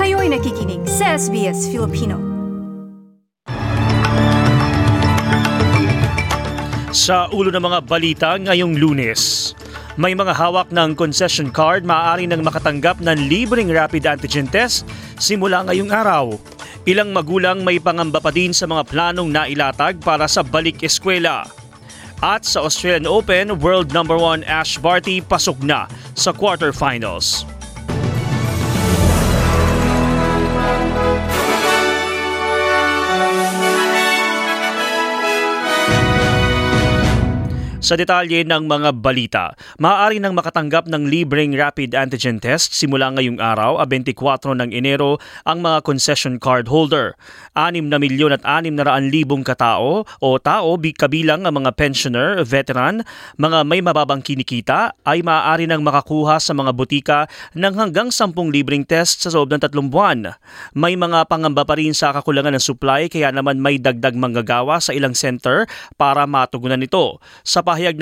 Kayo'y nakikinig sa SBS Filipino. Sa ulo ng mga balita ngayong Lunes, may mga hawak ng concession card maaari nang makatanggap ng libreng rapid antigen test simula ngayong araw. Ilang magulang may pangamba pa din sa mga planong nailatag para sa balik eskwela. At sa Australian Open, World No. 1 Ash Barty pasok na sa quarterfinals. Sa detalye ng mga balita, maaari nang makatanggap ng libreng rapid antigen test simula ngayong araw, 24 ng Enero, ang mga concession card holder. 6,600,000 katao o kabilang ang mga pensioner, veteran, mga may mababang kinikita ay maaari nang makakuha sa mga butika ng hanggang 10 libreng test sa loob ng 3 buwan. May mga pangamba pa rin sa kakulangan ng supply kaya naman may dagdag manggagawa sa ilang center para matugunan ito. Sa pahayag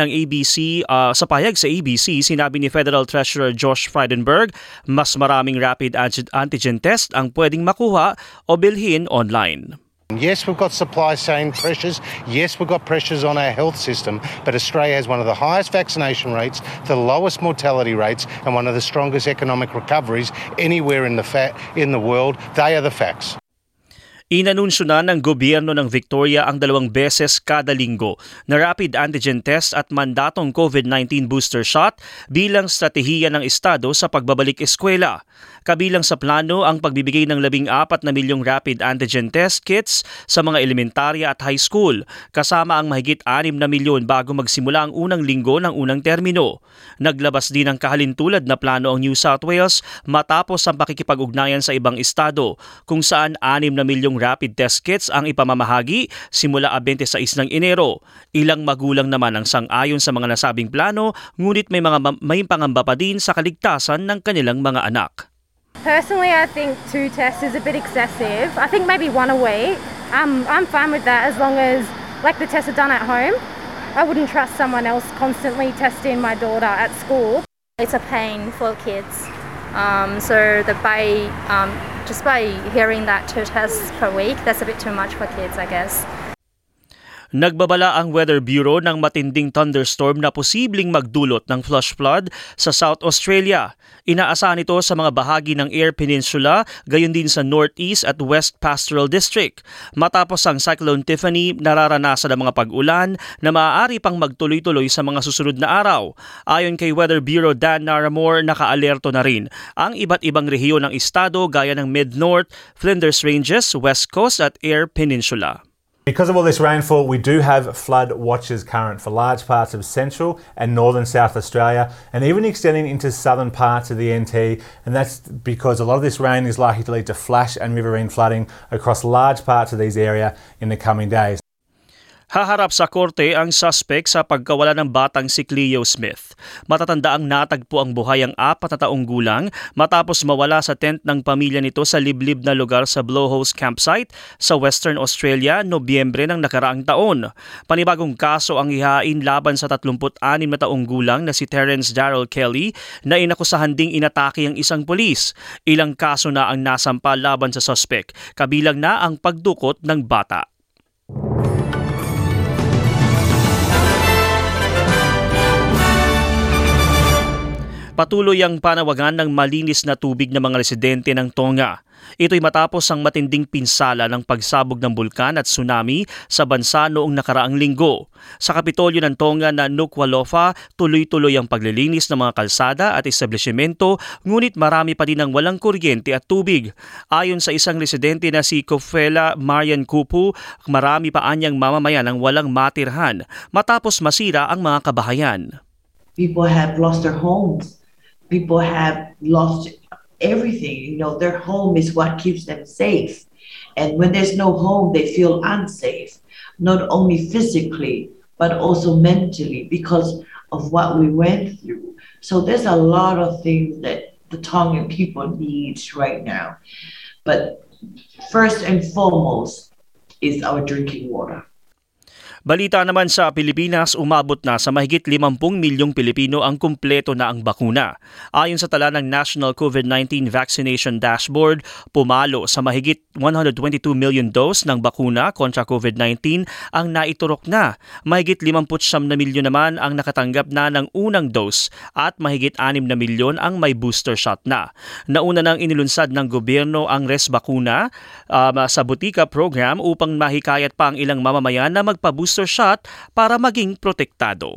sa ABC, sinabi ni Federal Treasurer Josh Frydenberg, mas maraming rapid antigen test ang pwedeng makuha o bilhin online. Yes, we've got supply chain pressures. Yes, we've got pressures on our health system. But Australia has one of the highest vaccination rates, the lowest mortality rates, and one of the strongest economic recoveries anywhere in the world. They are the facts. Inanunsyo na ng gobyerno ng Victoria ang 2 beses kada linggo na rapid antigen test at mandatong COVID-19 booster shot bilang stratehiya ng Estado sa pagbabalik eskwela. Kabilang sa plano ang pagbibigay ng 14 na milyong rapid antigen test kits sa mga elementarya at high school, kasama ang mahigit 6 na milyon bago magsimula ang unang linggo ng unang termino. Naglabas din ng kahalintulad na plano ang New South Wales matapos ang pakikipag-ugnayan sa ibang estado, kung saan 6 na milyong rapid test kits ang ipamamahagi simula 26 ng Enero. Ilang magulang naman ang sang-ayon sa mga nasabing plano, ngunit may pangamba pa din sa kaligtasan ng kanilang mga anak. Personally, I think 2 tests is a bit excessive. I think maybe 1 a week. I'm fine with that as long as the tests are done at home. I wouldn't trust someone else constantly testing my daughter at school. It's a pain for kids. So just by hearing that 2 tests per week, that's a bit too much for kids, I guess. Nagbabala ang Weather Bureau ng matinding thunderstorm na posibleng magdulot ng flash flood sa South Australia. Inaasahan ito sa mga bahagi ng Eyre Peninsula, gayon din sa Northeast at West Pastoral District. Matapos ang Cyclone Tiffany, nararanasan ang mga pag-ulan na maaari pang magtuloy-tuloy sa mga susunod na araw. Ayon kay Weather Bureau Dan Naramore, naka-alerto na rin ang iba't ibang rehiyon ng estado gaya ng Mid-North, Flinders Ranges, West Coast at Eyre Peninsula. Because of all this rainfall, we do have flood watches current for large parts of central and northern South Australia and even extending into southern parts of the NT, and that's because a lot of this rain is likely to lead to flash and riverine flooding across large parts of these areas in the coming days. Haharap sa korte ang suspect sa pagkawala ng batang si Cleo Smith. Matatanda ang natagpo ang buhay ang 4 na taong gulang matapos mawala sa tent ng pamilya nito sa liblib na lugar sa Blowholes Campsite sa Western Australia Nobyembre ng nakaraang taon. Panibagong kaso ang ihain laban sa 36 na taong gulang na si Terence Darrell Kelly na inakusahan ding inatake ang isang pulis. Ilang kaso na ang nasampa laban sa suspect, kabilang na ang pagdukot ng bata. Patuloy ang panawagan ng malinis na tubig ng mga residente ng Tonga. Ito'y matapos ang matinding pinsala ng pagsabog ng bulkan at tsunami sa bansa noong nakaraang linggo. Sa Kapitolyo ng Tonga na Nuku'alofa, tuloy-tuloy ang paglilinis ng mga kalsada at establishmento, ngunit marami pa din ang walang kuryente at tubig. Ayon sa isang residente na si Kofela Marian Kupu, marami pa anyang mamamayan ang walang matirhan matapos masira ang mga kabahayan. People have lost their homes. People have lost everything. Their home is what keeps them safe. And when there's no home, they feel unsafe, not only physically, but also mentally because of what we went through. So there's a lot of things that the Tongan people need right now. But first and foremost is our drinking water. Balita naman sa Pilipinas, umabot na sa mahigit 50 milyong Pilipino ang kumpleto na ang bakuna. Ayon sa tala ng National COVID-19 Vaccination Dashboard, pumalo sa mahigit 122 million dose ng bakuna kontra COVID-19 ang naiturok na. Mahigit 59 na milyon naman ang nakatanggap na ng unang dose at mahigit 6 na milyon ang may booster shot na. Nauna nang inilunsad ng gobyerno ang Resbakuna sa Butika program upang mahikayat pa ang ilang mamamayan na magpa-booster shot para maging protektado.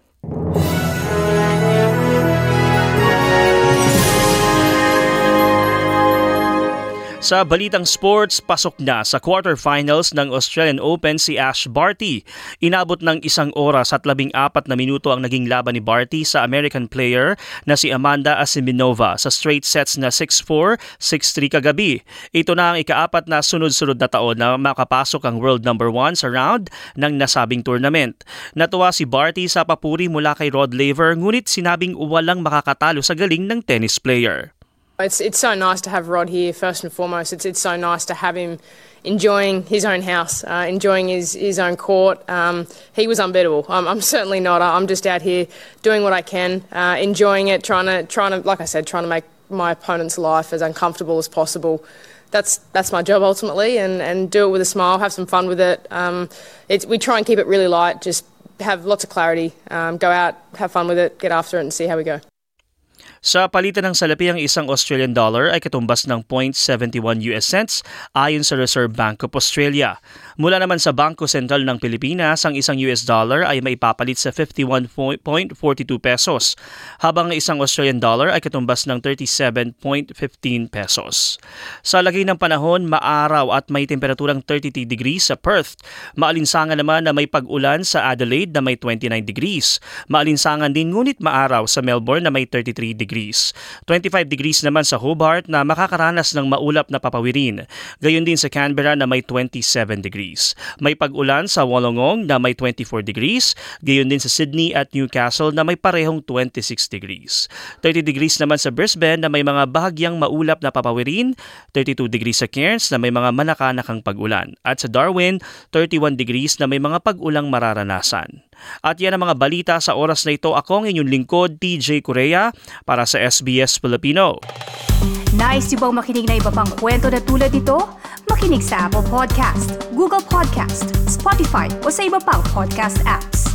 Sa balitang sports, pasok na sa quarterfinals ng Australian Open si Ash Barty. Inabot ng 1 oras at 14 na minuto ang naging laban ni Barty sa American player na si Amanda Asiminova sa straight sets na 6-4, 6-3 kagabi. Ito na ang ika-4 na sunod-sunod na taon na makapasok ang world number 1 sa round ng nasabing tournament. Natuwa si Barty sa papuri mula kay Rod Laver, ngunit sinabing walang makakatalo sa galing ng tennis player. It's so nice to have Rod here, first and foremost. It's so nice to have him enjoying his own house, enjoying his own court. He was unbeatable. I'm certainly not. I'm just out here doing what I can, enjoying it, trying to, like I said, trying to make my opponent's life as uncomfortable as possible. That's my job ultimately, and do it with a smile, have some fun with it. We try and keep it really light, just have lots of clarity, go out, have fun with it, get after it and see how we go. Sa palitan ng salapi, ang isang Australian dollar ay katumbas ng 0.71 US cents ayon sa Reserve Bank of Australia. Mula naman sa Bangko Sentral ng Pilipinas, ang isang US dollar ay maipapalit sa 51.42 pesos, habang ang isang Australian dollar ay katumbas ng 37.15 pesos. Sa lagay ng panahon, maaraw at may temperaturang 33 degrees sa Perth. Maalinsangan naman na may pag-ulan sa Adelaide na may 29 degrees. Maalinsangan din ngunit maaraw sa Melbourne na may 33 degrees. 25 degrees naman sa Hobart na makakaranas ng maulap na papawirin. Gayon din sa Canberra na may 27 degrees. May pag-ulan sa Wollongong na may 24 degrees. Gayon din sa Sydney at Newcastle na may parehong 26 degrees. 30 degrees naman sa Brisbane na may mga bahagyang maulap na papawirin. 32 degrees sa Cairns na may mga manakanakang pag-ulan. At sa Darwin, 31 degrees na may mga pag-ulang mararanasan. At yan ang mga balita sa oras na ito. Ako ang inyong lingkod, TJ Correa, para sa SBS Filipino. Nice yung bang makinig na iba pang kwento na tulad ito? Makinig sa Apple Podcast, Google Podcast, Spotify o sa iba pang podcast apps.